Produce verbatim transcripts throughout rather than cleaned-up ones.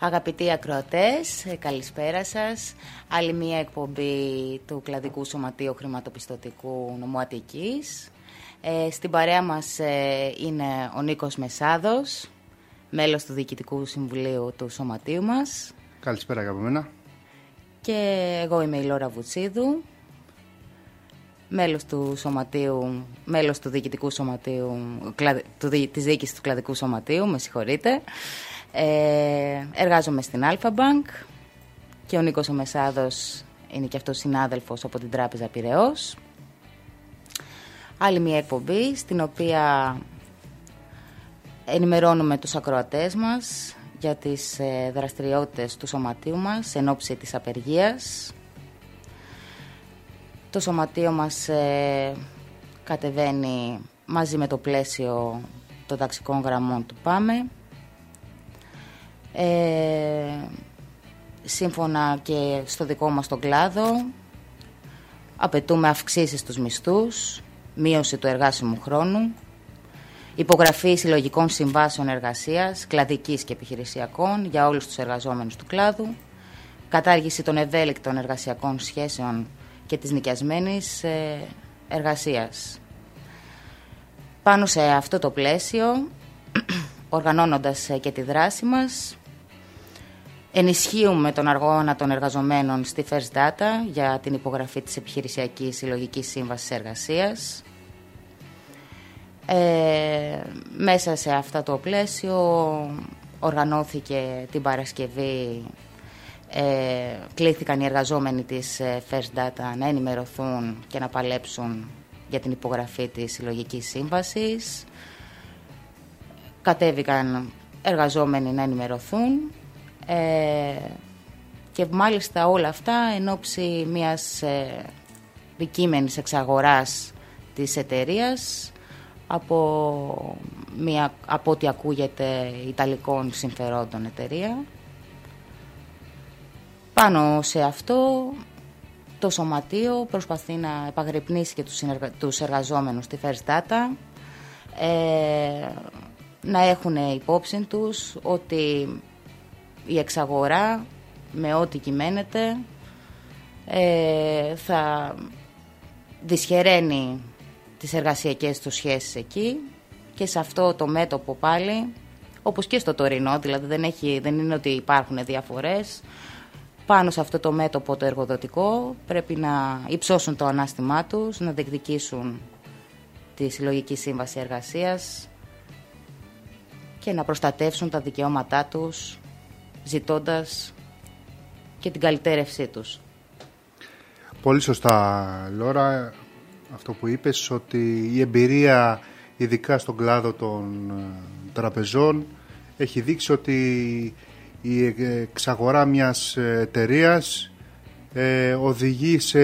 Αγαπητοί ακροατές, καλησπέρα σας. Άλλη μία εκπομπή του Κλαδικού Σωματείου Χρηματοπιστωτικού Νομού Αττικής. Ε, στην παρέα μας ε, είναι ο Νίκος Μεσάδος, μέλος του Διοικητικού Συμβουλίου του Σωματείου μας. Καλησπέρα αγαπημένα. Και εγώ είμαι η Λόρα Βουτσίδου, μέλος του Σωματείου, μέλος του Διοικητικού Σωματείου, του, της Διοίκησης του Κλαδικού Σωματείου, με συγχωρείτε. Ε, εργάζομαι στην Αλφα Μπανκ και ο Νίκος ο Μεσάδος είναι και αυτός συνάδελφος από την Τράπεζα Πειραιώς. Άλλη μια εκπομπή στην οποία ενημερώνουμε τους ακροατές μας για τις ε, δραστηριότητες του σωματείου μας εν ώψη της απεργίας. Το σωματείο μας ε, κατεβαίνει μαζί με το πλαίσιο των ταξικών γραμμών του ΠΑΜΕ. Ε, σύμφωνα και στο δικό μας τον κλάδο απαιτούμε αυξήσεις στους μισθούς, μείωση του εργάσιμου χρόνου, υπογραφή συλλογικών συμβάσεων εργασίας, κλαδικής και επιχειρησιακών για όλους τους εργαζόμενους του κλάδου, κατάργηση των ευέλικτων εργασιακών σχέσεων και της νοικιασμένης εργασίας. Πάνω σε αυτό το πλαίσιο, οργανώνοντας και τη δράση μας, ενισχύουμε τον αγώνα των εργαζομένων στη First Data για την υπογραφή της επιχειρησιακής συλλογικής σύμβασης εργασίας. Ε, μέσα σε αυτό το πλαίσιο οργανώθηκε την Παρασκευή, ε, κλήθηκαν οι εργαζόμενοι της First Data να ενημερωθούν και να παλέψουν για την υπογραφή της συλλογικής σύμβασης. Κατέβηκαν εργαζόμενοι να ενημερωθούν ε, και μάλιστα όλα αυτά εν ώψη μιας ε, δικείμενης εξαγοράς της εταιρείας από, μια, από ό,τι ακούγεται ιταλικών συμφερόντων εταιρεία. Πάνω σε αυτό το σωματείο προσπαθεί να επαγρυπνήσει και τους, συνεργα... τους εργαζόμενους στη First Data ε, να έχουν υπόψη τους ότι η εξαγορά με ό,τι κυμαίνεται ε, θα δυσχεραίνει τις εργασιακές τους σχέσεις εκεί και σε αυτό το μέτωπο πάλι, όπως και στο τωρινό, δηλαδή δεν, έχει, δεν είναι ότι υπάρχουν διαφορές, πάνω σε αυτό το μέτωπο το εργοδοτικό πρέπει να υψώσουν το ανάστημά τους, να διεκδικήσουν τη συλλογική σύμβαση εργασίας και να προστατεύσουν τα δικαιώματά τους, ζητώντας και την καλυτέρευσή τους. Πολύ σωστά, Λόρα, αυτό που είπες, ότι η εμπειρία ειδικά στον κλάδο των τραπεζών έχει δείξει ότι η εξαγορά μιας εταιρείας ε, οδηγεί σε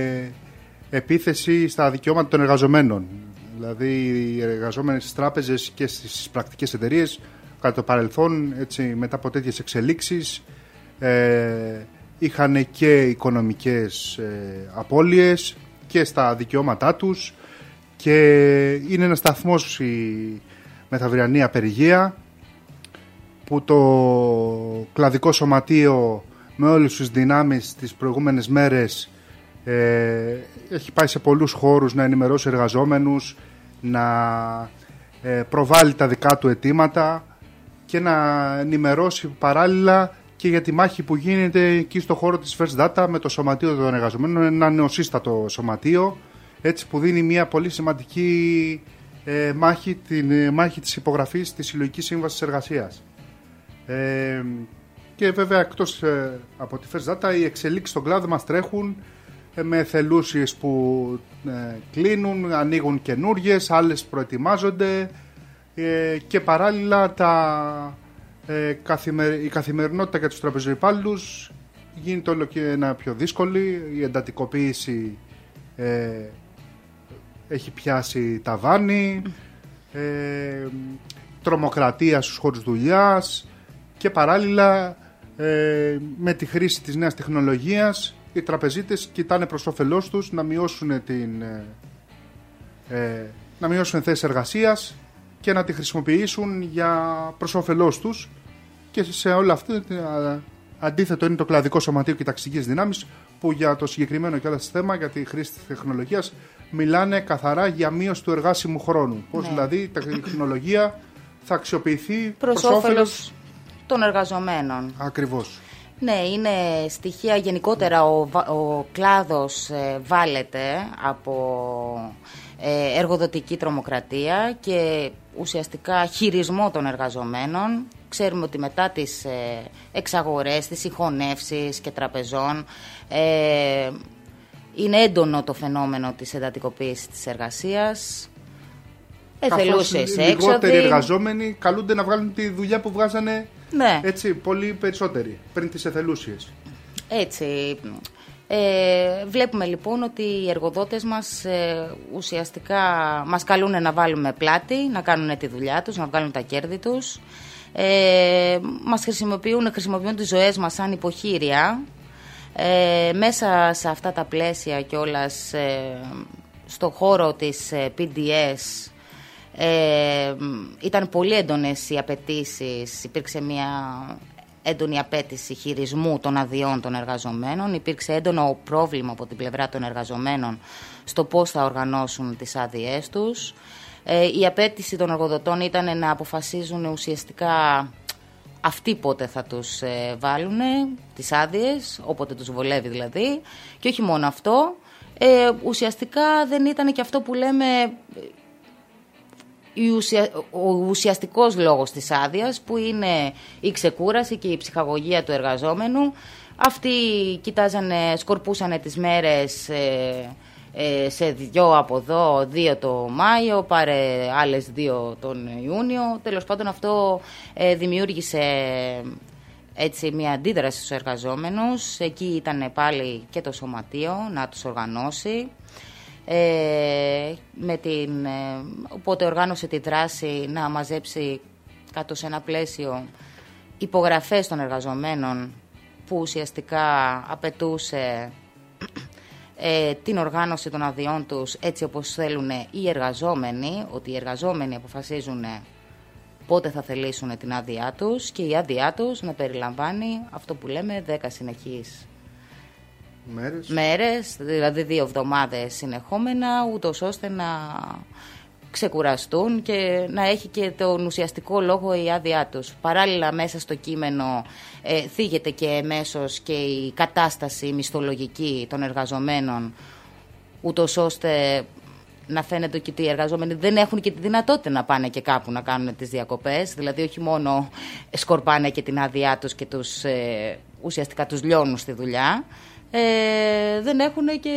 επίθεση στα δικαιώματα των εργαζομένων. Δηλαδή οι εργαζόμενοι στις τράπεζες και στις πρακτικές εταιρείες κατά το παρελθόν, έτσι, μετά από τέτοιες εξελίξεις ε, είχαν και οικονομικές ε, απώλειες και στα δικαιώματά τους και είναι ένας σταθμός η μεθαυριανή απεργία που το κλαδικό σωματείο με όλες τις δυνάμεις τις προηγούμενες μέρες ε, έχει πάει σε πολλούς χώρους να ενημερώσει εργαζόμενους, να ε, προβάλλει τα δικά του αιτήματα και να ενημερώσει παράλληλα και για τη μάχη που γίνεται εκεί στο χώρο της First Data με το σωματείο των εργαζομένων, ένα νεοσύστατο σωματείο, έτσι, που δίνει μια πολύ σημαντική ε, μάχη, την ε, μάχη της υπογραφής της συλλογικής σύμβασης εργασίας. Ε, και βέβαια εκτός ε, από τη First Data οι εξελίξεις στον κλάδο μας τρέχουν ε, με θελούσιες που ε, κλείνουν, ανοίγουν καινούριες, άλλες προετοιμάζονται ε, και παράλληλα τα, ε, καθημερι, η καθημερινότητα για τους τραπεζοϊπάλληλους γίνεται όλο και ένα πιο δύσκολη, η εντατικοποίηση ε, έχει πιάσει ταβάνι, ε, τρομοκρατία στους χώρους δουλειάς και παράλληλα ε, με τη χρήση της νέας τεχνολογίας οι τραπεζίτες κοιτάνε προς όφελός τους να μειώσουν, την, ε, να μειώσουν θέσεις εργασίας και να τη χρησιμοποιήσουν για προς όφελός τους Και σε όλα αυτά αντίθετο είναι το κλαδικό σωματείο και οι ταξικές δυνάμεις, που για το συγκεκριμένο και θέμα, για τη χρήση της τεχνολογίας, μιλάνε καθαρά για μείωση του εργάσιμου χρόνου. Πώς ναι. δηλαδή η τεχνολογία θα αξιοποιηθεί προς όφελος των εργαζομένων. Ακριβώς. Ναι, είναι στοιχεία γενικότερα. Ο, ο κλάδος ε, βάλεται από ε, εργοδοτική τρομοκρατία και ουσιαστικά χειρισμό των εργαζομένων. Ξέρουμε ότι μετά τις ε, εξαγορές, τις συγχωνεύσεις και τραπεζών ε, είναι έντονο το φαινόμενο της εντατικοποίησης της εργασίας. Εθελούσες έξοδοι. Λιγότεροι εργαζόμενοι καλούνται να βγάλουν τη δουλειά που βγάζανε ναι. έτσι, πολύ περισσότεροι πριν τις εθελούσιες. Έτσι. Ε, βλέπουμε λοιπόν ότι οι εργοδότες μας ε, ουσιαστικά μας καλούν να βάλουμε πλάτη, να κάνουν τη δουλειά τους, να βγάλουν τα κέρδη τους. Ε, μας χρησιμοποιούν, χρησιμοποιούν τις ζωές μας σαν υποχείρια. Ε, μέσα σε αυτά τα πλαίσια κιόλας ε, στο χώρο της ε, πι ντι ες ε, ήταν πολύ έντονες οι απαιτήσεις, υπήρξε μια έντονη απέτηση χειρισμού των αδειών των εργαζομένων, υπήρξε έντονο πρόβλημα από την πλευρά των εργαζομένων στο πώς θα οργανώσουν τις άδειές τους. Ε, η απέτηση των εργοδοτών ήταν να αποφασίζουν ουσιαστικά αυτοί πότε θα τους ε, βάλουν τις άδειες, όποτε τους βολεύει δηλαδή. Και όχι μόνο αυτό, ε, ουσιαστικά δεν ήταν και αυτό που λέμε η ουσια... ο ουσιαστικός λόγος της άδειας, που είναι η ξεκούραση και η ψυχαγωγία του εργαζόμενου. Αυτοί κοιτάζανε, σκορπούσανε τις μέρες ε, ε, σε δυο από εδώ, δύο το Μάιο, πάρε άλλες δύο τον Ιούνιο. Τέλος πάντων αυτό ε, δημιούργησε έτσι μια αντίδραση στους εργαζόμενους. Εκεί ήταν πάλι και το σωματείο να τους οργανώσει. Ε, με την, ε, οπότε οργάνωσε τη δράση να μαζέψει κάτω σε ένα πλαίσιο υπογραφές των εργαζομένων, που ουσιαστικά απαιτούσε ε, την οργάνωση των αδειών τους έτσι όπως θέλουν οι εργαζόμενοι, ότι οι εργαζόμενοι αποφασίζουν πότε θα θελήσουν την άδειά τους και η άδειά τους να περιλαμβάνει αυτό που λέμε δέκα συνεχείς Μέρες. μέρες, δηλαδή δύο εβδομάδες συνεχόμενα, ούτως ώστε να ξεκουραστούν και να έχει και τον ουσιαστικό λόγο η άδειά τους. Παράλληλα μέσα στο κείμενο ε, θίγεται και εμέσως και η κατάσταση μισθολογική των εργαζομένων, ούτως ώστε να φαίνεται ότι οι εργαζόμενοι δεν έχουν και τη δυνατότητα να πάνε και κάπου να κάνουν τις διακοπές, δηλαδή όχι μόνο σκορπάνε και την άδειά τους και τους, ε, ουσιαστικά τους λιώνουν στη δουλειά, Ε, δεν έχουν και,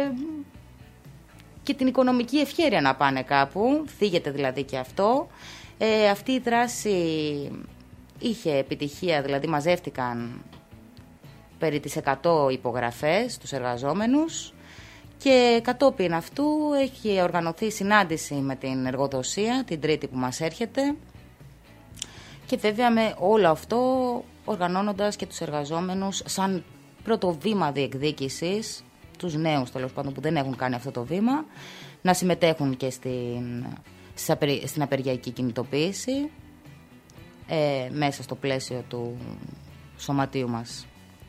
και την οικονομική ευχέρεια να πάνε κάπου. Θίγεται δηλαδή και αυτό. Ε, αυτή η δράση είχε επιτυχία, δηλαδή μαζεύτηκαν περί τις εκατό υπογραφές τους εργαζόμενους και κατόπιν αυτού έχει οργανωθεί συνάντηση με την εργοδοσία την Τρίτη που μας έρχεται, και βέβαια με όλο αυτό οργανώνοντας και τους εργαζόμενους σαν πρώτο βήμα διεκδίκησης, τους νέους τέλος πάντων που δεν έχουν κάνει αυτό το βήμα, να συμμετέχουν και στην, στην απεργιακή κινητοποίηση ε, μέσα στο πλαίσιο του σωματείου μας.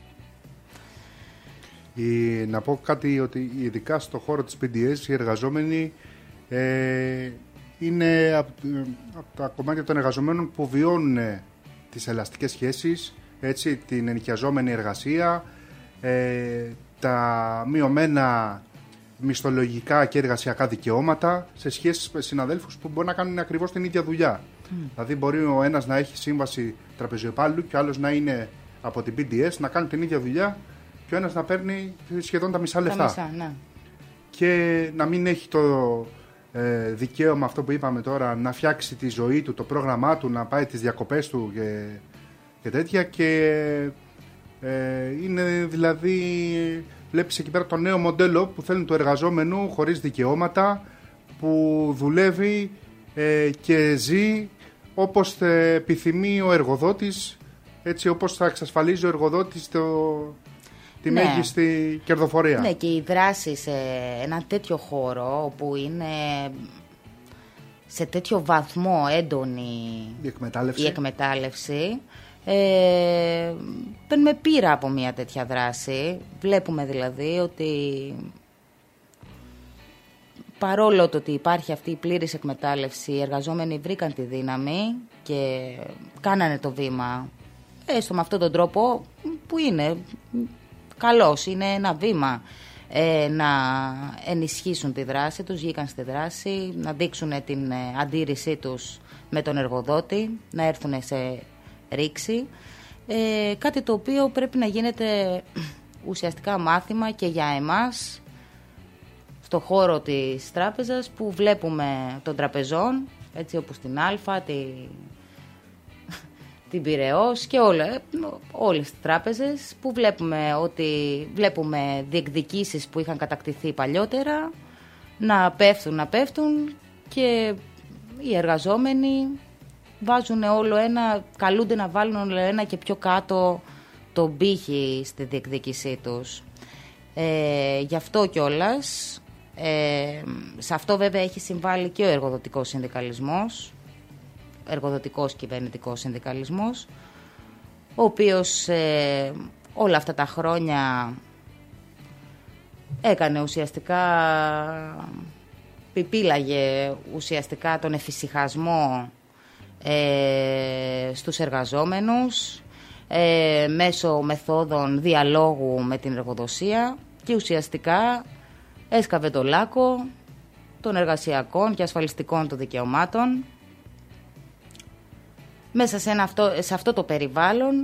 Η, να πω κάτι, ότι ειδικά στο χώρο της πι ντι ες οι εργαζόμενοι ε, είναι από, από τα κομμάτια των εργαζομένων που βιώνουν τις ελαστικές σχέσεις, έτσι, την ενοικιαζόμενη εργασία, ε, τα μειωμένα μισθολογικά και εργασιακά δικαιώματα σε σχέση με συναδέλφους που μπορεί να κάνουν ακριβώς την ίδια δουλειά. Mm. Δηλαδή μπορεί ο ένας να έχει σύμβαση τραπεζιοπάλληλου και ο άλλος να είναι από την πι ντι ες, να κάνουν την ίδια δουλειά και ο ένας να παίρνει σχεδόν τα μισά λεφτά. Τα μισά, ναι. Και να μην έχει το ε, δικαίωμα, αυτό που είπαμε τώρα, να φτιάξει τη ζωή του, το πρόγραμμά του, να πάει τις διακοπές του και, και τέτοια. Και ε, είναι δηλαδή, βλέπεις εκεί πέρα το νέο μοντέλο που θέλουν το εργαζόμενο χωρίς δικαιώματα, που δουλεύει ε, και ζει όπως επιθυμεί ο εργοδότης, έτσι όπως θα εξασφαλίζει ο εργοδότης το, τη ναι. μέγιστη κερδοφορία. Ναι, και η δράση σε ένα τέτοιο χώρο όπου είναι σε τέτοιο βαθμό έντονη η εκμετάλλευση, η εκμετάλλευση Ε, παίρνουμε πείρα από μια τέτοια δράση. Βλέπουμε δηλαδή ότι παρόλο το ότι υπάρχει αυτή η πλήρης εκμετάλλευση, οι εργαζόμενοι βρήκαν τη δύναμη και κάνανε το βήμα, έστω με αυτόν τον τρόπο που είναι καλός, είναι ένα βήμα, ε, να ενισχύσουν τη δράση τους, βγήκαν στη δράση, να δείξουν την ε, αντίρρησή τους με τον εργοδότη, να έρθουν σε ρήξη, ε, κάτι το οποίο πρέπει να γίνεται ουσιαστικά μάθημα και για εμάς στο χώρο της τράπεζας, που βλέπουμε των τραπεζών, έτσι όπως την Αλφα, τη, την Πειραιώς και όλα, όλες τις τράπεζες, που βλέπουμε ότι βλέπουμε διεκδικήσεις που είχαν κατακτηθεί παλιότερα να πέφτουν, να πέφτουν και οι εργαζόμενοι βάζουν όλο ένα, καλούνται να βάλουν όλο ένα και πιο κάτω τον πύχη στη διεκδίκησή τους. Ε, γι' αυτό κιόλας, ε, σε αυτό βέβαια έχει συμβάλει και ο εργοδοτικός συνδικαλισμός, εργοδοτικός κυβερνητικός συνδικαλισμός, ο οποίος ε, όλα αυτά τα χρόνια έκανε ουσιαστικά, πιπίλαγε ουσιαστικά τον εφησυχασμό ε, στους εργαζόμενους ε, μέσω μεθόδων διαλόγου με την εργοδοσία και ουσιαστικά έσκαβε το λάκκο των εργασιακών και ασφαλιστικών του δικαιωμάτων. Μέσα σε, ένα αυτό, σε αυτό το περιβάλλον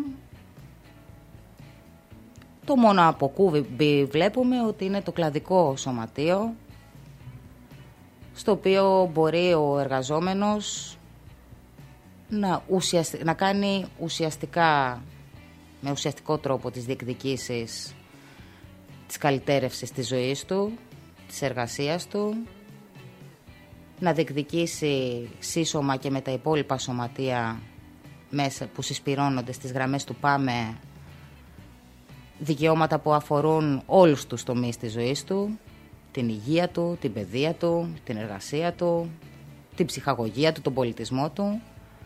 το μόνο αποκούβι βλέπουμε ότι είναι το κλαδικό σωματείο, στο οποίο μπορεί ο εργαζόμενος να, ουσιαστι... να κάνει ουσιαστικά, με ουσιαστικό τρόπο τις διεκδικήσεις της καλυτέρευσης της ζωής του, της εργασίας του, να διεκδικήσει σύσσωμα και με τα υπόλοιπα σωματεία μέσα που συσπυρώνονται στις γραμμές του ΠΑΜΕ δικαιώματα που αφορούν όλους τους τομείς της ζωής του, την υγεία του, την παιδεία του, την εργασία του, την ψυχαγωγία του, τον πολιτισμό του.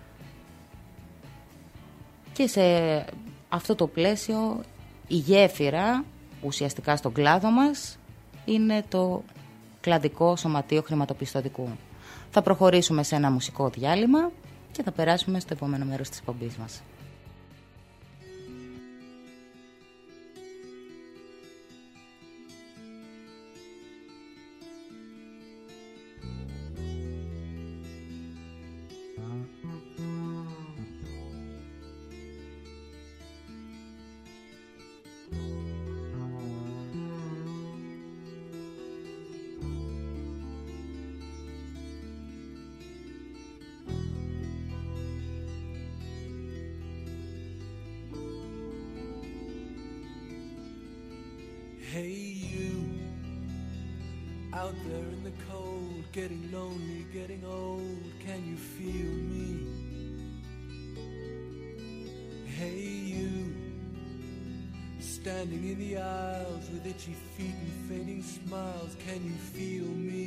Και σε αυτό το πλαίσιο η γέφυρα ουσιαστικά στον κλάδο μας είναι το κλαδικό σωματείο χρηματοπιστωτικού. Θα προχωρήσουμε σε ένα μουσικό διάλειμμα και θα περάσουμε στο επόμενο μέρος της εκπομπής μας. Hey you, out there in the cold, getting lonely, getting old, can you feel me? Hey you, standing in the aisles with itchy feet and fading smiles, can you feel me?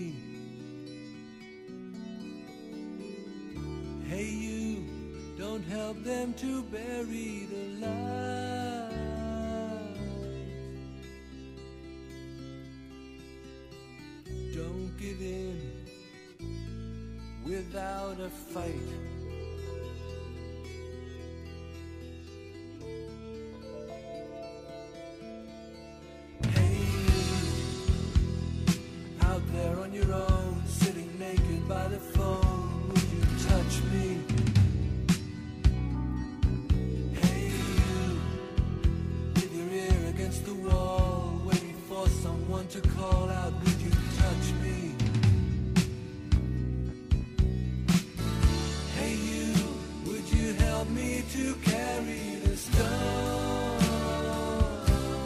Hey you, don't help them to bury the light. Don't give in without a fight. Hey you, out there on your own, sitting naked by the phone, would you touch me? Hey you, with your ear against the wall, waiting for someone to call out, would you touch me? Hey you, would you help me to carry the stone?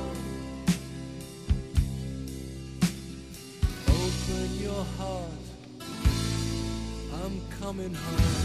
Open your heart, I'm coming home.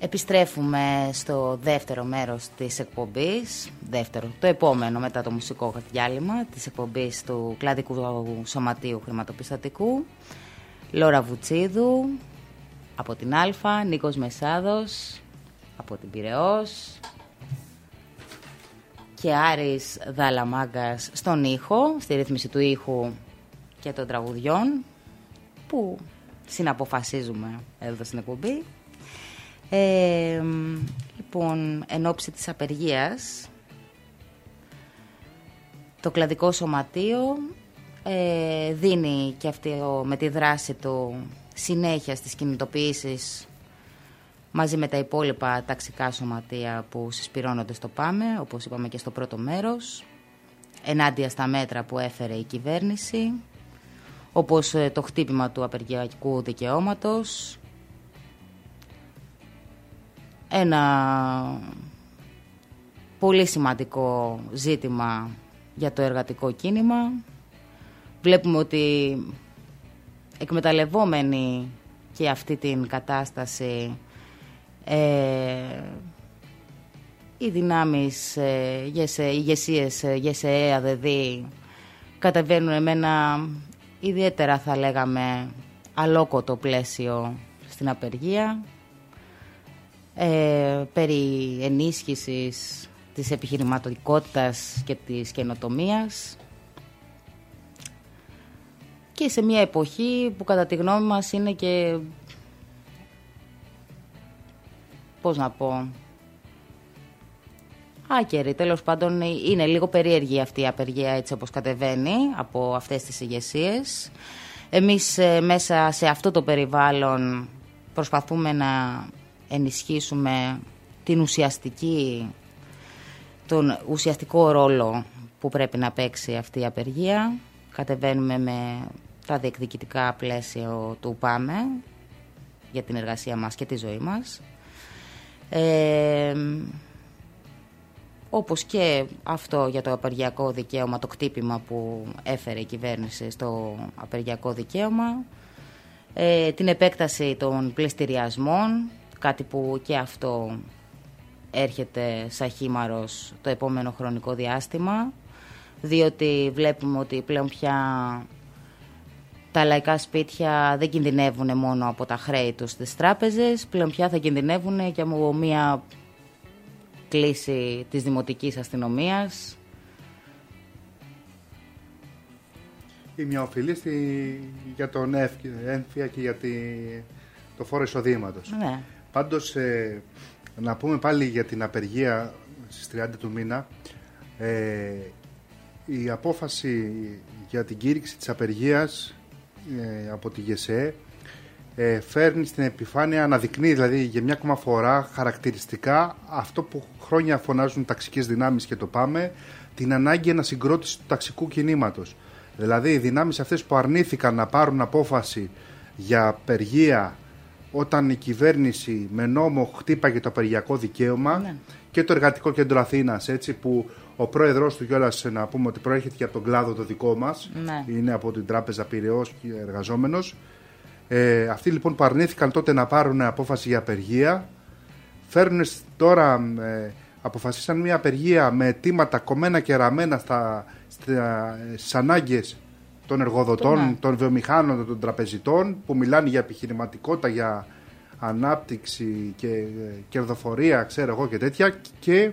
Επιστρέφουμε στο δεύτερο μέρος της εκπομπής, δεύτερο, το επόμενο μετά το μουσικό διάλειμμα της εκπομπής του Κλαδικού Σωματείου Χρηματοπιστωτικού. Λόρα Βουτσίδου από την Αλφα, Νίκος Μεσάδος από την Πειραιώς και Άρης Δαλαμάγκας στον ήχο, στη ρύθμιση του ήχου και των τραγουδιών που συναποφασίζουμε εδώ στην εκπομπή. Ε, λοιπόν, εν ώψη της απεργίας, το Κλαδικό Σωματείο ε, δίνει και αυτό με τη δράση του συνέχεια στις κινητοποιήσεις μαζί με τα υπόλοιπα ταξικά σωματεία που συσπυρώνονται στο ΠΑΜΕ, όπως είπαμε και στο πρώτο μέρος, ενάντια στα μέτρα που έφερε η κυβέρνηση, όπως το χτύπημα του απεργιακού δικαιώματος, ένα πολύ σημαντικό ζήτημα για το εργατικό κίνημα. Βλέπουμε ότι εκμεταλλευόμενοι και αυτή την κατάσταση ε, οι δυνάμεις, ε, οι ηγεσίες, ΓΕΣΕ, ΑΔΔ καταβαίνουν με ένα ιδιαίτερα, θα λέγαμε, αλόκοτο πλαίσιο στην απεργία, ε, περί ενίσχυσης της επιχειρηματικότητας και της καινοτομίας και σε μια εποχή που κατά τη γνώμη μας είναι και, πώς να πω, άκερη. Τέλος πάντων είναι λίγο περίεργη αυτή η απεργία έτσι όπως κατεβαίνει από αυτές τις ηγεσίες. Εμείς ε, μέσα σε αυτό το περιβάλλον προσπαθούμε να ενισχύσουμε την ουσιαστική, τον ουσιαστικό ρόλο που πρέπει να παίξει αυτή η απεργία. Κατεβαίνουμε με τα διεκδικητικά πλαίσια του ΠΑΜΕ για την εργασία μας και τη ζωή μας. Ε, όπως και αυτό για το απεργιακό δικαίωμα, το χτύπημα που έφερε η κυβέρνηση στο απεργιακό δικαίωμα, ε, την επέκταση των πληστηριασμών, κάτι που και αυτό έρχεται σαν χήμαρος το επόμενο χρονικό διάστημα, διότι βλέπουμε ότι πλέον πια τα λαϊκά σπίτια δεν κινδυνεύουν μόνο από τα χρέη τους στις τράπεζες, πλέον πια θα κινδυνεύουν και από μια κλίση της δημοτικής αστυνομίας. Ή μια οφειλή στη, για τον έμφυα και για τη, το φόρο εισοδήματος. Ναι. Πάντως, ε, να πούμε πάλι για την απεργία στις τριάντα του μήνα. Ε, η απόφαση για την κήρυξη της απεργίας ε, από τη ΓΕΣΕ ε, φέρνει στην επιφάνεια, αναδεικνύει δηλαδή για μια ακόμα φορά χαρακτηριστικά αυτό που χρόνια φωνάζουν οι ταξικές δυνάμεις και το ΠΑΜΕ, την ανάγκη ανασυγκρότησης του ταξικού κινήματος. Δηλαδή οι δυνάμεις αυτές που αρνήθηκαν να πάρουν απόφαση για απεργία όταν η κυβέρνηση με νόμο χτύπαγε το απεργιακό δικαίωμα, ναι, και το Εργατικό Κέντρο Αθήνας, έτσι, που ο πρόεδρος του κιόλας, να πούμε ότι προέρχεται και από τον κλάδο το δικό μας, ναι, είναι από την Τράπεζα Πειραιώς και εργαζόμενος. Ε, αυτοί λοιπόν που αρνήθηκαν τότε να πάρουν απόφαση για απεργία, φέρνουν τώρα, ε, αποφασίσαν μια απεργία με αιτήματα κομμένα και ραμμένα στα, στα, στις ανάγκες των εργοδοτών, ναι, των βιομηχάνων, των τραπεζιτών, που μιλάνε για επιχειρηματικότητα, για ανάπτυξη και ε, κερδοφορία, ξέρω εγώ και τέτοια, και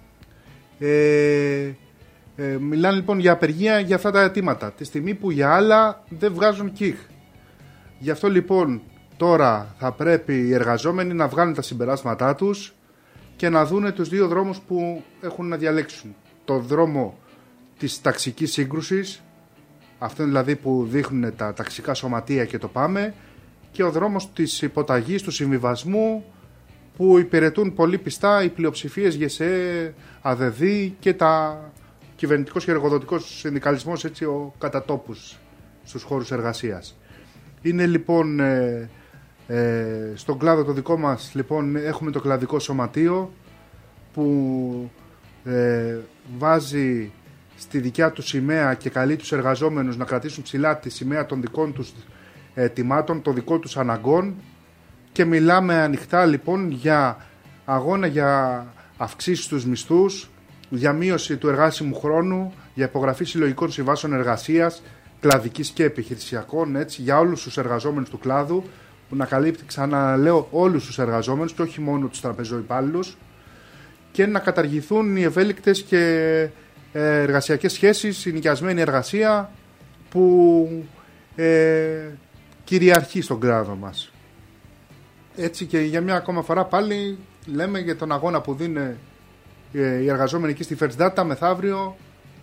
ε, ε, μιλάνε λοιπόν για απεργία για αυτά τα αιτήματα, τη στιγμή που για άλλα δεν βγάζουν κιχ. Γι' αυτό λοιπόν τώρα θα πρέπει οι εργαζόμενοι να βγάλουν τα συμπεράσματά τους και να δούνε τους δύο δρόμους που έχουν να διαλέξουν. Το δρόμο της ταξικής σύγκρουσης, αυτό δηλαδή που δείχνουν τα ταξικά σωματεία και το ΠΑΜΕ, και ο δρόμος της υποταγής, του συμβιβασμού, που υπηρετούν πολύ πιστά οι πλειοψηφίες ΓΕΣΕ, ΑΔΔ και τα κυβερνητικός και εργοδοτικός συνδικαλισμός, έτσι, ο κατατόπους στους χώρους εργασίας. Είναι λοιπόν ε, ε, στον κλάδο το δικό μας, λοιπόν, έχουμε το κλαδικό σωματείο που ε, βάζει στη δικιά του σημαία και καλεί τους εργαζόμενους να κρατήσουν ψηλά τη σημαία των δικών τους ετοιμάτων, των δικών τους αναγκών, και μιλάμε ανοιχτά λοιπόν για αγώνα για αυξήσεις στους μισθούς, για μείωση του εργάσιμου χρόνου, για υπογραφή συλλογικών συμβάσεων εργασίας, κλαδικής και επιχειρησιακών, έτσι, για όλους τους εργαζόμενους του κλάδου, που να καλύπτει, ξαναλέω, όλους τους εργαζόμενους και όχι μόνο τους τραπεζοϊπάλληλους, και να καταργηθούν οι ευέλικτες και εργασιακές σχέσεις, η νοικιασμένη εργασία που ε, κυριαρχεί στον κλάδο μας. Έτσι, και για μια ακόμα φορά πάλι λέμε για τον αγώνα που δίνουν ε, οι εργαζόμενοι εκεί στη First Data μεθαύριο,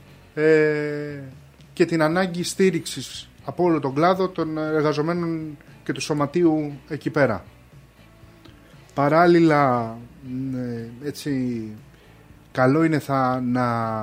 ε, και την ανάγκη στήριξης από όλο τον κλάδο των εργαζομένων και του σωματείου εκεί πέρα. Παράλληλα, έτσι, καλό είναι θα, να,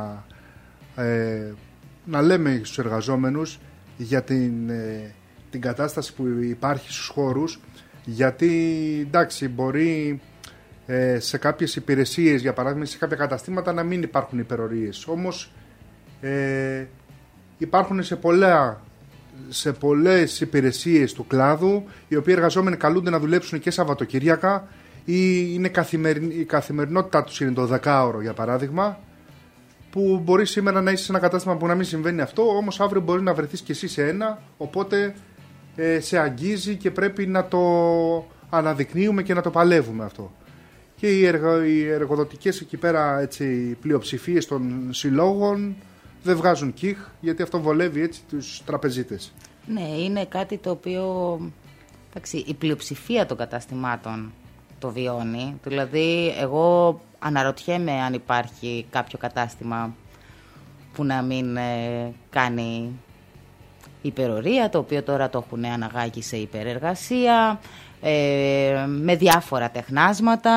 ε, να λέμε στους εργαζόμενους για την, ε, την κατάσταση που υπάρχει στους χώρους, γιατί εντάξει, μπορεί ε, σε κάποιες υπηρεσίες, για παράδειγμα σε κάποια καταστήματα, να μην υπάρχουν υπερορίες, όμως ε, υπάρχουν σε, πολλά, σε πολλές υπηρεσίες του κλάδου, οι οποίοι εργαζόμενοι καλούνται να δουλέψουν και Σαββατοκύριακα, ή είναι καθημεριν, η καθημερινότητά τους είναι το δεκάωρο, για παράδειγμα, που μπορεί σήμερα να είσαι σε ένα κατάστημα που να μην συμβαίνει αυτό, όμως αύριο μπορεί να βρεθείς και εσύ σε ένα, οπότε ε, σε αγγίζει και πρέπει να το αναδεικνύουμε και να το παλεύουμε αυτό. Και οι, εργο, οι εργοδοτικές εκεί πέρα, έτσι, πλειοψηφίες των συλλόγων δεν βγάζουν κιχ, γιατί αυτό βολεύει, έτσι, τους τραπεζίτες. Ναι, είναι κάτι το οποίο, εντάξει, η πλειοψηφία των καταστημάτων το βιώνει. Δηλαδή, εγώ αναρωτιέμαι αν υπάρχει κάποιο κατάστημα που να μην ε, κάνει υπερορία, το οποίο τώρα το έχουν αναγάγει σε υπερεργασία, ε, με διάφορα τεχνάσματα,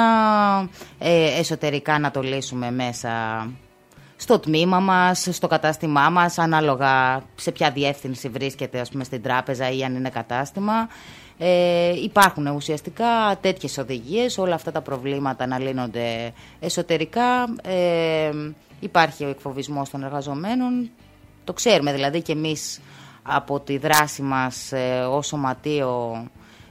ε, εσωτερικά να το λύσουμε μέσα στο τμήμα μας, στο κατάστημά μας, ανάλογα σε ποια διεύθυνση βρίσκεται, ας πούμε, στην τράπεζα ή αν είναι κατάστημα. Ε, υπάρχουν ουσιαστικά τέτοιες οδηγίες, όλα αυτά τα προβλήματα να λύνονται εσωτερικά. Ε, υπάρχει ο εκφοβισμός των εργαζομένων, το ξέρουμε δηλαδή και εμείς από τη δράση μας ε, ως σωματείο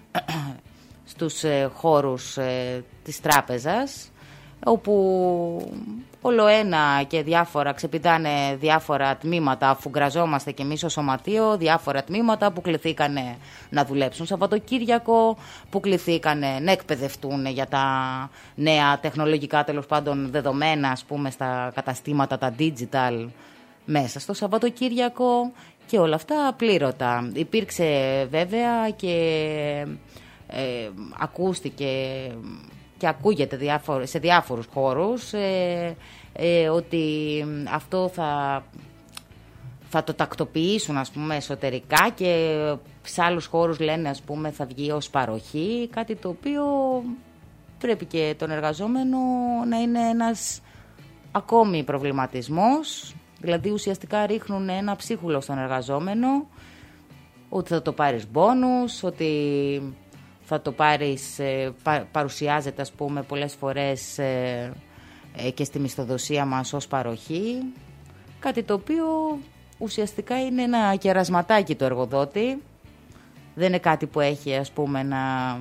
στους ε, χώρους ε, της τράπεζας, όπου όλο ένα και διάφορα ξεπηδάνε διάφορα τμήματα, αφού γκραζόμαστε και εμείς ως σωματείο, διάφορα τμήματα που κληθήκανε να δουλέψουν Σαββατοκύριακο, που κληθήκανε να εκπαιδευτούν για τα νέα τεχνολογικά, τέλος πάντων, δεδομένα, ας πούμε, στα καταστήματα, τα digital, μέσα στο Σαββατοκύριακο, και όλα αυτά απλήρωτα. Υπήρξε βέβαια και ε, ακούστηκε και ακούγεται σε διάφορους χώρους ε, ε, ότι αυτό θα, θα το τακτοποιήσουν, ας πούμε, εσωτερικά, και σε άλλους χώρους λένε, ας πούμε, θα βγει ως παροχή, κάτι το οποίο πρέπει και τον εργαζόμενο να είναι ένας ακόμη προβληματισμός. Δηλαδή ουσιαστικά ρίχνουν ένα ψίχουλο στον εργαζόμενο, ότι θα το πάρεις μπόνους, ότι θα το πάρεις, πα, παρουσιάζεται, ας πούμε, πολλές φορές ε, ε, και στη μισθοδοσία μας ως παροχή, κάτι το οποίο ουσιαστικά είναι ένα κερασματάκι του εργοδότη, δεν είναι κάτι που έχει, ας πούμε, να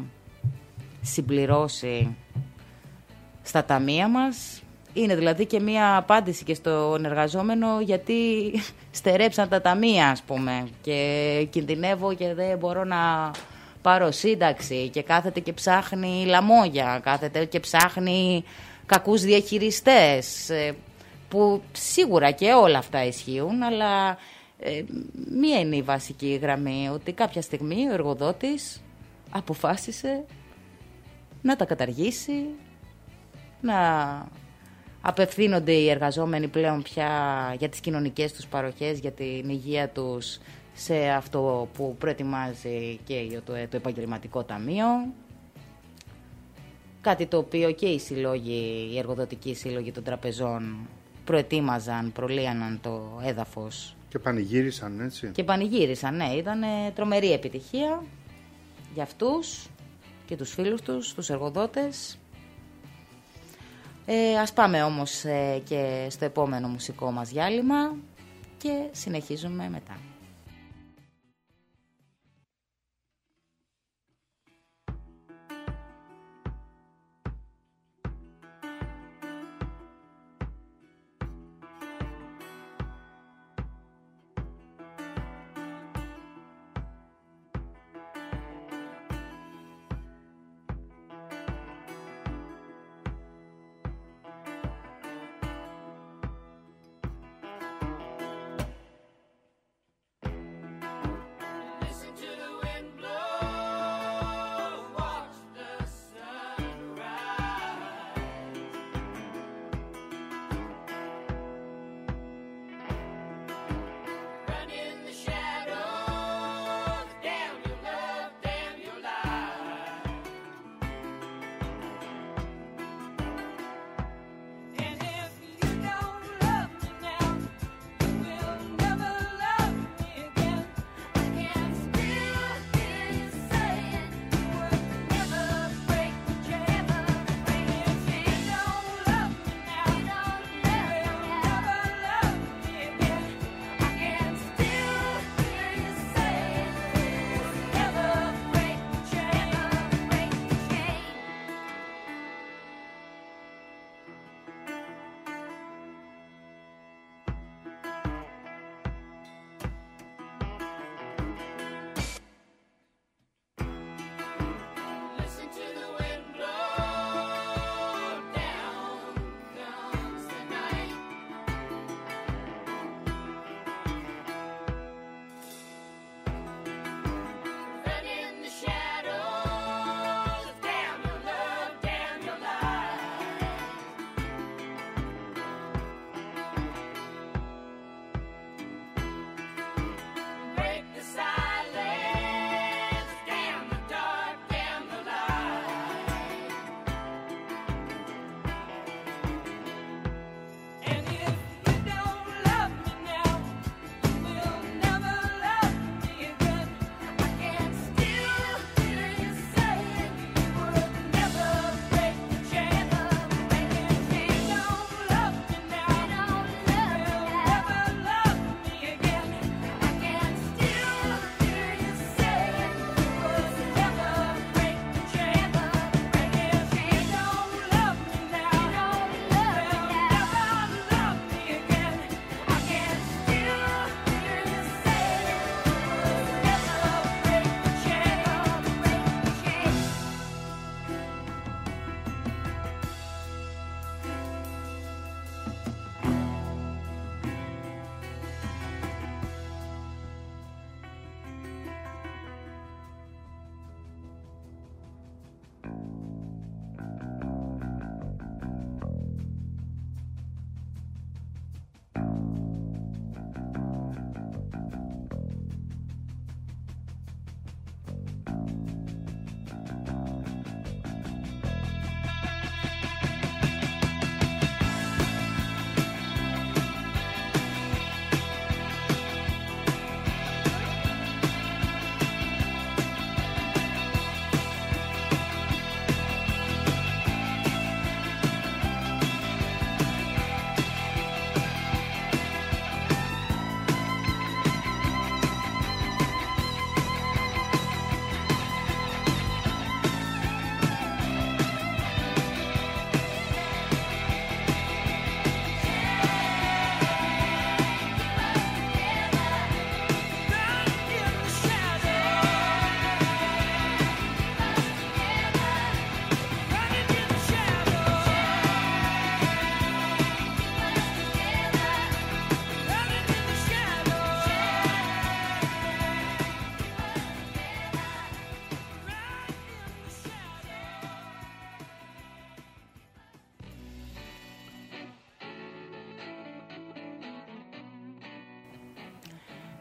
συμπληρώσει στα ταμεία μας. Είναι δηλαδή και μία απάντηση και στον εργαζόμενο, γιατί στερέψαν τα ταμεία, ας πούμε, και κινδυνεύω και δεν μπορώ να πάρω σύνταξη, και κάθεται και ψάχνει λαμόγια, κάθεται και ψάχνει κακούς διαχειριστές, που σίγουρα και όλα αυτά ισχύουν, αλλά ε, μία είναι η βασική γραμμή, ότι κάποια στιγμή ο εργοδότης αποφάσισε να τα καταργήσει, να απευθύνονται οι εργαζόμενοι πλέον πια για τις κοινωνικές τους παροχές, για την υγεία τους, σε αυτό που προετοιμάζει και το, το επαγγελματικό ταμείο. Κάτι το οποίο και οι συλλόγοι, οι εργοδοτικοί σύλλογοι των τραπεζών προετοίμαζαν, προλύαναν το έδαφος. Και πανηγύρισαν, έτσι. Και πανηγύρισαν, ναι. Ήταν τρομερή επιτυχία για αυτούς και τους φίλους τους, τους εργοδότες. Ε, ας πάμε όμως ε, και στο επόμενο μουσικό μας διάλειμμα και συνεχίζουμε μετά.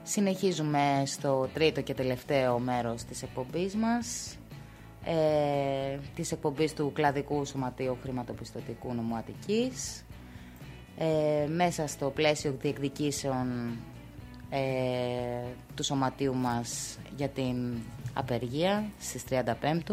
Συνεχίζουμε στο τρίτο και τελευταίο μέρος της εκπομπής μας, ε, της εκπομπής του Κλαδικού Σωματείου Χρηματοπιστωτικού Νομού Αττικής, ε, μέσα στο πλαίσιο διεκδικήσεων ε, του σωματείου μας για την απεργία στις τριάντα πέμπτου.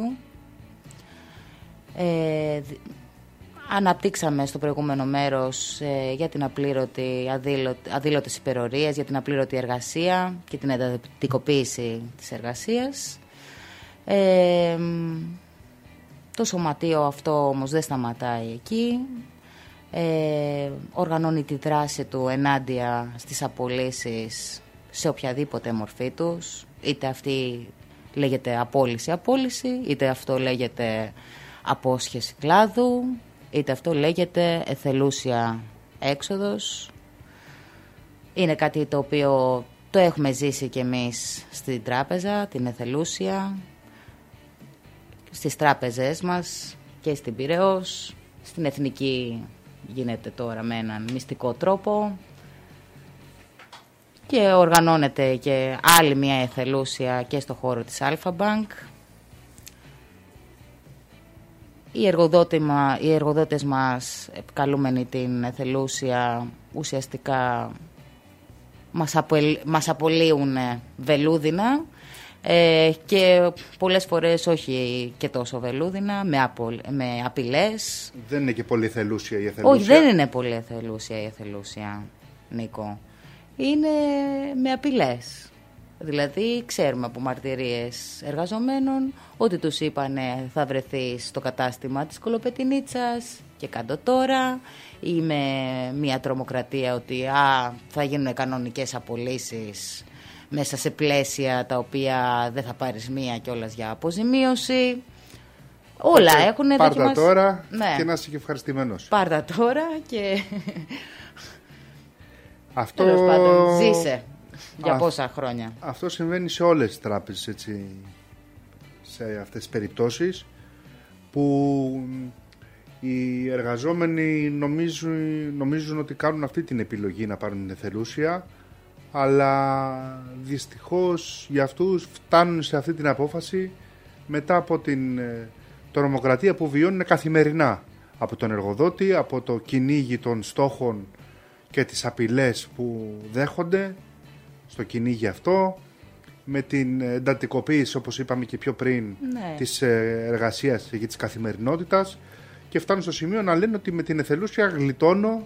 Ε, Αναπτύξαμε στο προηγούμενο μέρος ε, για την απλήρωτη αδήλωτη, αδήλωτες υπερορίες, για την απλήρωτη εργασία και την εντατικοποίηση της εργασίας. Ε, το σωματείο αυτό όμως δεν σταματάει εκεί. Ε, οργανώνει τη δράση του ενάντια στις απολύσεις σε οποιαδήποτε μορφή τους. Είτε αυτή λέγεται απόλυση-απόλυση, είτε αυτό λέγεται απόσχεση κλάδου, είτε αυτό λέγεται εθελούσια έξοδος. Είναι κάτι το οποίο το έχουμε ζήσει και εμείς στην τράπεζα, την εθελούσια, στις τράπεζές μας και στην Πειραιώς. Στην Εθνική γίνεται τώρα με έναν μυστικό τρόπο και οργανώνεται και άλλη μια εθελούσια και στο χώρο της Alpha Bank. Οι, οι εργοδότες μας, επικαλούμενοι την εθελούσια, ουσιαστικά μας, απολύ, μας απολύουν βελούδινα ε, και πολλές φορές όχι και τόσο βελούδινα, με, απο, με απειλές. Δεν είναι και πολύ εθελούσια η εθελούσια. Όχι, δεν είναι πολύ εθελούσια η εθελούσια, Νίκο. Είναι με απειλές. Δηλαδή ξέρουμε από μαρτυρίες εργαζομένων ότι τους είπανε θα βρεθείς στο κατάστημα της Κολοπετινίτσας και κάτω τώρα, ή με μια τρομοκρατία ότι α, θα γίνουν κανονικές απολύσεις μέσα σε πλαίσια τα οποία δεν θα πάρεις μία κιόλας για αποζημίωση. Όλα okay, έχουν πάρτα δοκιμάσει. Τώρα ναι. Και να είσαι και ευχαριστημένος. Πάρτα τώρα και αυτό... τέλος πάντων ζήσε. Για Α, πόσα χρόνια. Αυτό συμβαίνει σε όλες τις τράπεζες, έτσι, σε αυτές τις περιπτώσεις που οι εργαζόμενοι νομίζουν, νομίζουν ότι κάνουν αυτή την επιλογή να πάρουν την εθελούσια, αλλά δυστυχώς για αυτούς φτάνουν σε αυτή την απόφαση μετά από την τρομοκρατία που βιώνουν καθημερινά από τον εργοδότη, από το κυνήγι των στόχων και τις απειλές που δέχονται στο κυνήγι αυτό, με την εντατικοποίηση, όπως είπαμε και πιο πριν, ναι. της εργασίας και της καθημερινότητας, και φτάνουν στο σημείο να λένε ότι με την εθελούσια γλιτώνω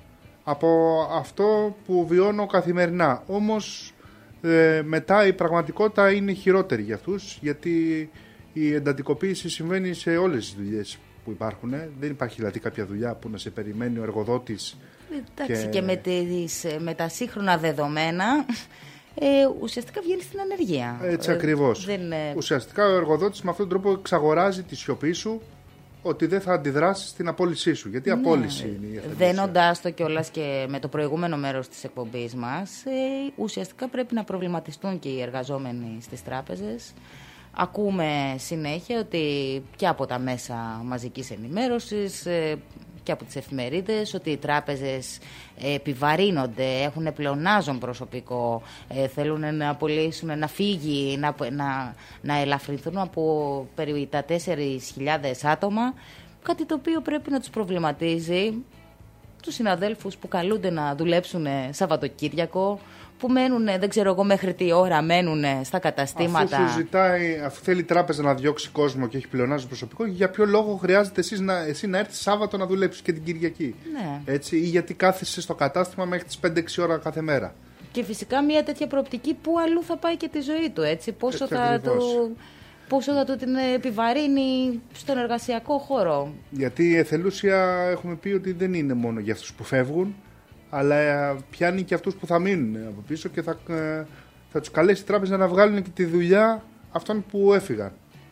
από αυτό που βιώνω καθημερινά. Όμως ε, μετά η πραγματικότητα είναι χειρότερη για αυτούς, γιατί η εντατικοποίηση συμβαίνει σε όλες τις δουλειές που υπάρχουν. Δεν υπάρχει δηλαδή κάποια δουλειά που να σε περιμένει ο εργοδότης. Εντάξει, και, και με, τις, με τα σύγχρονα δεδομένα ε, ουσιαστικά βγαίνει στην ανεργία. Έτσι ακριβώς. Δεν... Ουσιαστικά ο εργοδότης με αυτόν τον τρόπο εξαγοράζει τη σιωπή σου, ότι δεν θα αντιδράσει στην απόλυσή σου. Γιατί η ναι. απόλυση είναι η εθελούσια. Δένοντας το κιόλας και με το προηγούμενο μέρος της εκπομπής μας, ε, ουσιαστικά πρέπει να προβληματιστούν και οι εργαζόμενοι στις τράπεζες. Ακούμε συνέχεια ότι και από τα μέσα μαζικής ενημέρωσης ε, και από τις εφημερίδες ότι οι τράπεζες επιβαρύνονται, έχουν πλεονάζον προσωπικό, ε, θέλουν να απολύσουν, να φύγει, να, να, να ελαφρυνθούν από περί τα τέσσερις χιλιάδες άτομα, κάτι το οποίο πρέπει να τους προβληματίζει τους συναδέλφους που καλούνται να δουλέψουν Σαββατοκύριακο, που μένουν, δεν ξέρω εγώ μέχρι τι ώρα μένουν στα καταστήματα. Αφού, σου ζητάει, αφού θέλει η τράπεζα να διώξει κόσμο και έχει πλεονάζον προσωπικό, για ποιο λόγο χρειάζεται εσείς να, εσύ να έρθεις Σάββατο να δουλέψεις και την Κυριακή? Ναι. Έτσι, ή γιατί κάθεσαι στο κατάστημα μέχρι τις πέντε έξι ώρα κάθε μέρα. Και φυσικά μια τέτοια προοπτική που αλλού θα πάει και τη ζωή του, έτσι, πόσο, έτσι θα, του, πόσο θα του την επιβαρύνει στον εργασιακό χώρο. Γιατί η εθελούσια έχουμε πει ότι δεν είναι μόνο για αυτούς που φεύγουν, αλλά πιάνει και αυτούς που θα μείνουν από πίσω και θα, θα τους καλέσει η τράπεζα να βγάλουν και τη δουλειά αυτών που έφυγαν.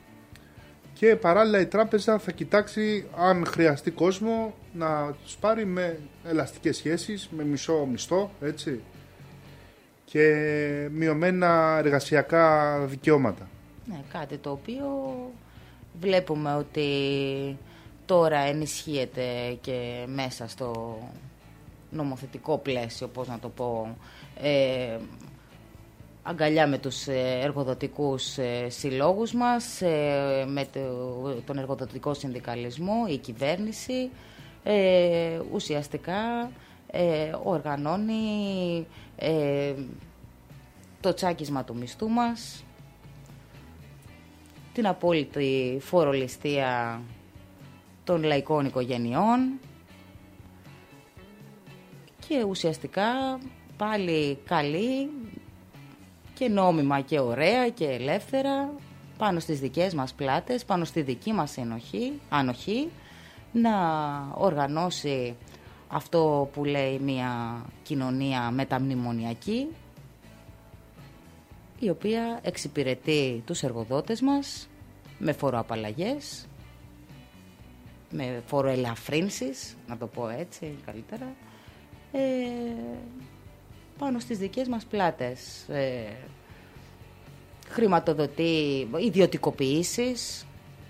Και παράλληλα η τράπεζα θα κοιτάξει αν χρειαστεί κόσμο να τους πάρει με ελαστικές σχέσεις, με μισό μισθό, έτσι, και μειωμένα εργασιακά δικαιώματα. Ναι, κάτι το οποίο βλέπουμε ότι τώρα ενισχύεται και μέσα στο νομοθετικό πλαίσιο, πώς να το πω, ε, αγκαλιά με τους εργοδοτικούς συλλόγους μας, με τον εργοδοτικό συνδικαλισμό, η κυβέρνηση, ουσιαστικά οργανώνει το τσάκισμα του μισθού μας, την απόλυτη φορολιστία των λαϊκών οικογενειών και ουσιαστικά πάλι καλή και νόμιμα και ωραία και ελεύθερα πάνω στις δικές μας πλάτες, πάνω στη δική μας ενοχή, ανοχή, να οργανώσει αυτό που λέει μια κοινωνία μεταμνημονιακή, η οποία εξυπηρετεί τους εργοδότες μας με φοροαπαλλαγές, με φοροελαφρύνσεις, να το πω έτσι καλύτερα, ε, πάνω στις δικές μας πλάτες. Ε, χρηματοδοτεί ιδιωτικοποιήσεις,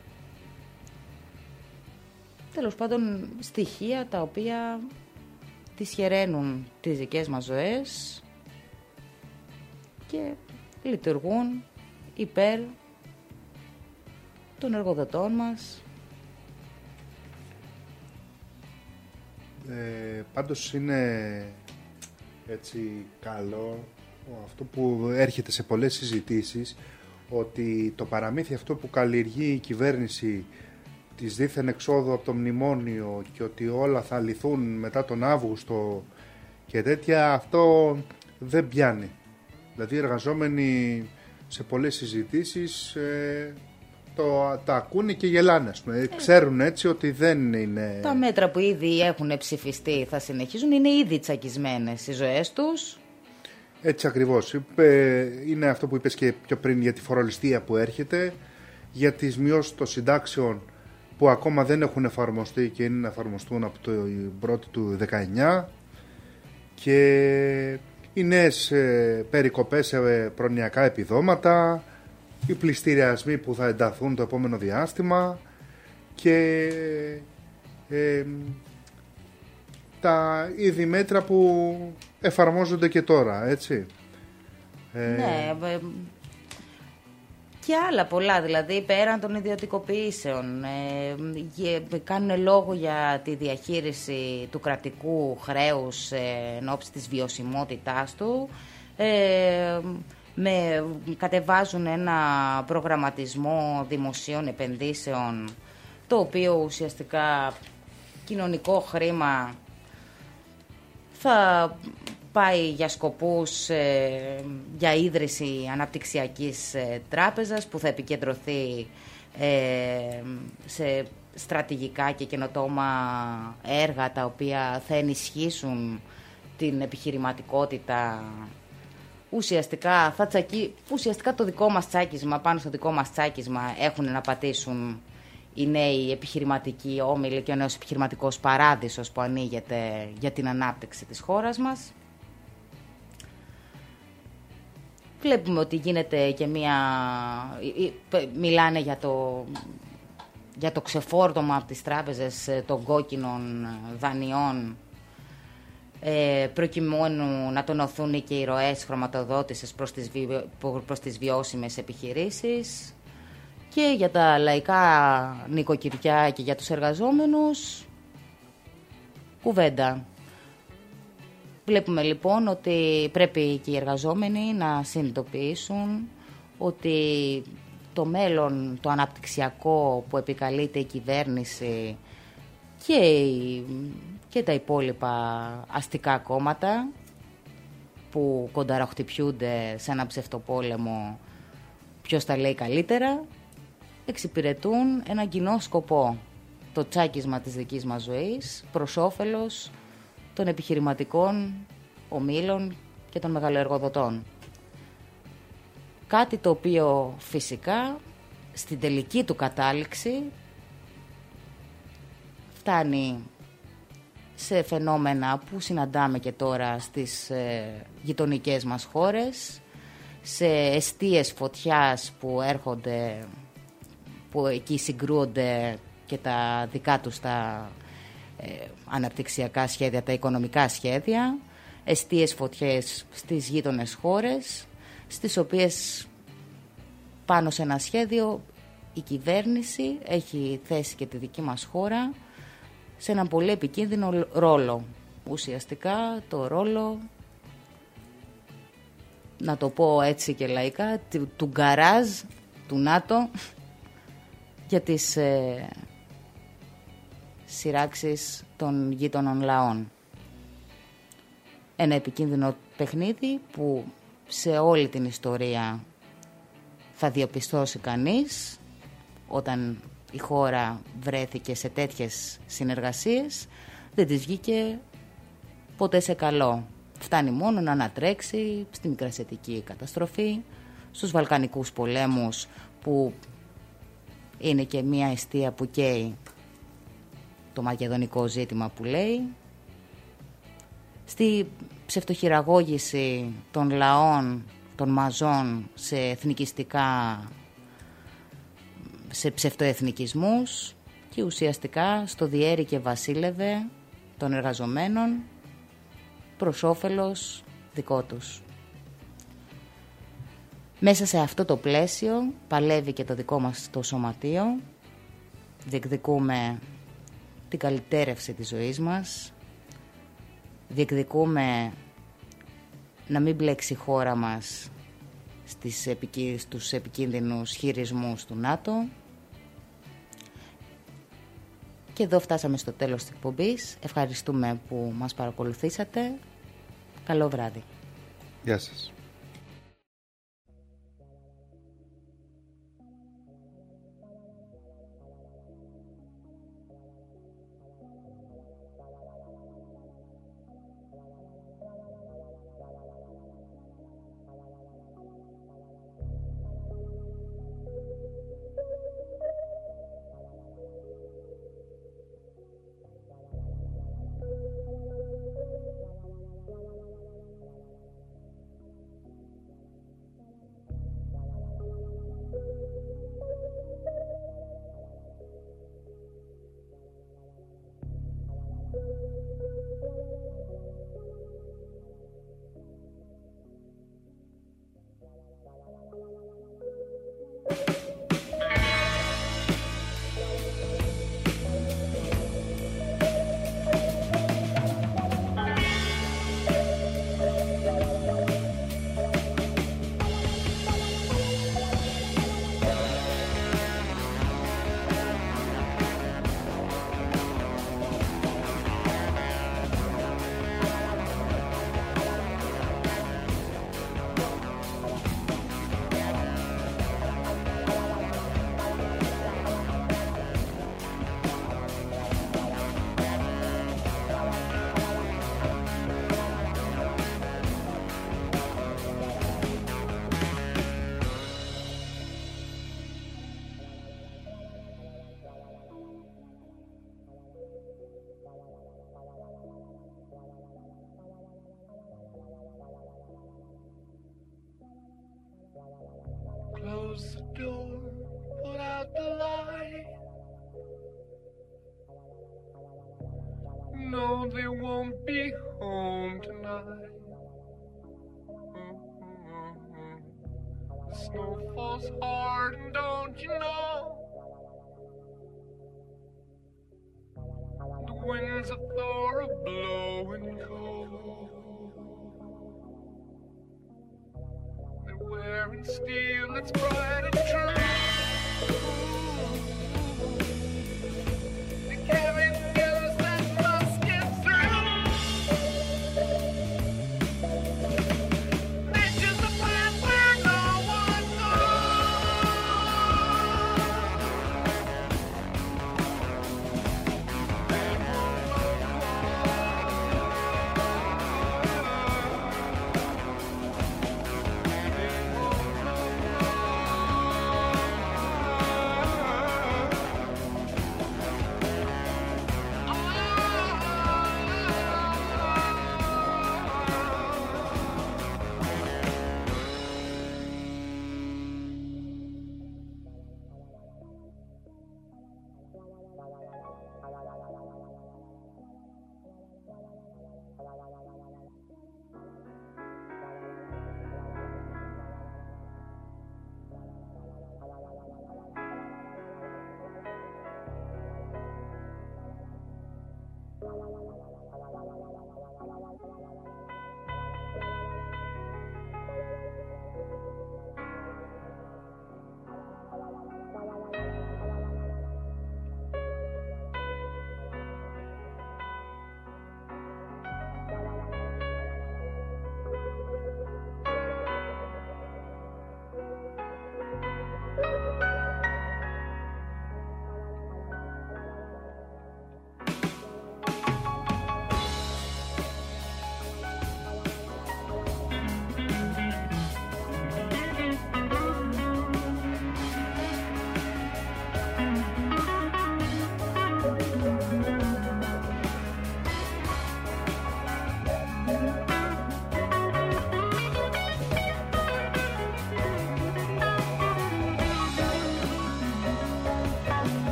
τέλος πάντων στοιχεία τα οποία τις χαιραίνουν τις δικές μας ζωές και λειτουργούν υπέρ των εργοδοτών μας. Ε, πάντως είναι έτσι καλό αυτό που έρχεται σε πολλές συζητήσεις, ότι το παραμύθι αυτό που καλλιεργεί η κυβέρνηση της δίθεν εξόδου από το μνημόνιο και ότι όλα θα λυθούν μετά τον Αύγουστο και τέτοια, αυτό δεν πιάνει. Δηλαδή οι εργαζόμενοι σε πολλές συζητήσεις ε, το, τα ακούνε και γελάνε. Ε. Ξέρουν έτσι ότι δεν είναι... Τα μέτρα που ήδη έχουν ψηφιστεί θα συνεχίζουν, είναι ήδη τσακισμένες οι ζωές τους. Έτσι ακριβώς. Είναι αυτό που είπες και πιο πριν για τη φορολιστία που έρχεται, για τις μειώσεις των συντάξεων που ακόμα δεν έχουν εφαρμοστεί και είναι να εφαρμοστούν από το πρώτο του δεκαεννιά, και οι νέες περικοπές σε προνοιακά επιδόματα, οι πληστηριασμοί που θα ενταθούν το επόμενο διάστημα και ε, τα είδη μέτρα που εφαρμόζονται και τώρα, έτσι. Ναι, ε, και άλλα πολλά, δηλαδή πέραν των ιδιωτικοποιήσεων. Ε, κάνουν λόγο για τη διαχείριση του κρατικού χρέους ε, εν ώψη της βιωσιμότητάς του. Ε, με, κατεβάζουν ένα προγραμματισμό δημοσίων επενδύσεων, το οποίο ουσιαστικά κοινωνικό χρήμα θα πάει για σκοπούς, ε, για ίδρυση αναπτυξιακής ε, τράπεζας που θα επικεντρωθεί ε, σε στρατηγικά και καινοτόμα έργα τα οποία θα ενισχύσουν την επιχειρηματικότητα. Ουσιαστικά, θα τσακί, ουσιαστικά το δικό μας τσάκισμα, πάνω στο δικό μας τσάκισμα έχουν να πατήσουν οι νέοι επιχειρηματικοί όμιλοι και ο νέος επιχειρηματικός παράδεισος που ανοίγεται για την ανάπτυξη της χώρας μας. Βλέπουμε ότι γίνεται και μία... μιλάνε για το, για το ξεφόρτωμα από τις τράπεζες των κόκκινων δανειών, ε, προκειμένου να τονωθούν και οι ροές χρηματοδότησης προς τις, βι... προς τις βιώσιμες επιχειρήσεις, και για τα λαϊκά νοικοκυριά και για τους εργαζόμενους κουβέντα. Βλέπουμε λοιπόν ότι πρέπει και οι εργαζόμενοι να συνειδητοποιήσουν ότι το μέλλον, το αναπτυξιακό που επικαλείται η κυβέρνηση και, η, και τα υπόλοιπα αστικά κόμματα που κονταροχτυπιούνται σε ένα ψευτοπόλεμο, ποιος τα λέει καλύτερα, εξυπηρετούν ένα κοινό σκοπό, το τσάκισμα της δικής μας ζωής προς όφελος των επιχειρηματικών ομίλων και των μεγαλοεργοδοτών. Κάτι το οποίο φυσικά στην τελική του κατάληξη φτάνει σε φαινόμενα που συναντάμε και τώρα στις ε, γειτονικές μας χώρες, σε εστίες φωτιάς που έρχονται, που εκεί συγκρούονται και τα δικά τους τα ε, αναπτυξιακά σχέδια, τα οικονομικά σχέδια, εστίες φωτιές στις γείτονες χώρες, στις οποίες πάνω σε ένα σχέδιο η κυβέρνηση έχει θέσει και τη δική μας χώρα σε ένα πολύ επικίνδυνο ρόλο. Ουσιαστικά το ρόλο, να το πω έτσι και λαϊκά, του γκαράζ του ΝΑΤΟ για τις ε, σειράξεις των γείτονων λαών. Ένα επικίνδυνο παιχνίδι που σε όλη την ιστορία θα διαπιστώσει κανείς όταν η χώρα βρέθηκε σε τέτοιες συνεργασίες, δεν της βγήκε ποτέ σε καλό. Φτάνει μόνο να ανατρέξει στη Μικρασιατική καταστροφή, στους Βαλκανικούς πολέμους που είναι και μια αιστεία που καίει το μακεδονικό ζήτημα που λέει, στη ψευτοχειραγώγηση των λαών, των μαζών σε εθνικιστικά, σε ψευτοεθνικισμούς και ουσιαστικά στο διέρη και βασίλευε των εργαζομένων προς όφελος δικό τους. Μέσα σε αυτό το πλαίσιο παλεύει και το δικό μας το σωματείο. Διεκδικούμε την καλυτέρευση της ζωής μας. Διεκδικούμε να μην μπλέξει η χώρα μας στις επικίνδυνους, στους επικίνδυνους χειρισμούς του ΝΑΤΟ. Και εδώ φτάσαμε στο τέλος της εκπομπής. Ευχαριστούμε που μας παρακολουθήσατε. Καλό βράδυ. Γεια σας. Close the door, put out the light. No, they won't be home tonight. The snow falls hard, and don't you know? The winds of Thor are blowing cold. They're wearing steel that's bright and true. They carry guns that must get through. They're just a path where no one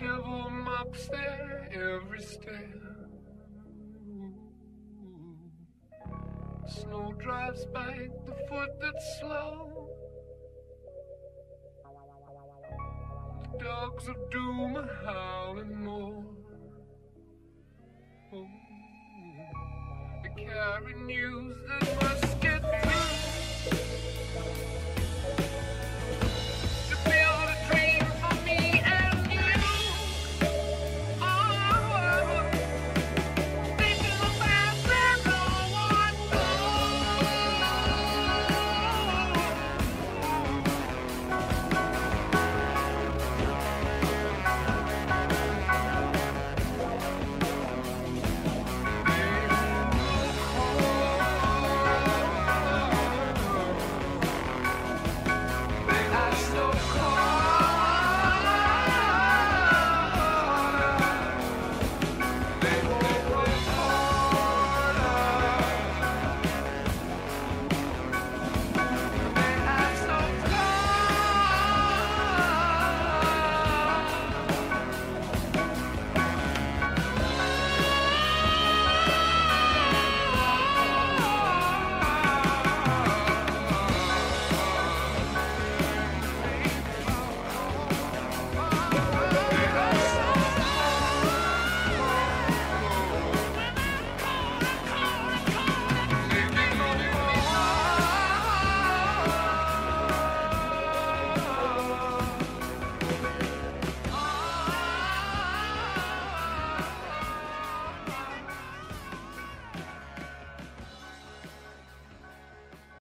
devil mops there every step. Snow drives by the foot that's slow. The dogs of doom are howling more. Oh, they carry news that must get through.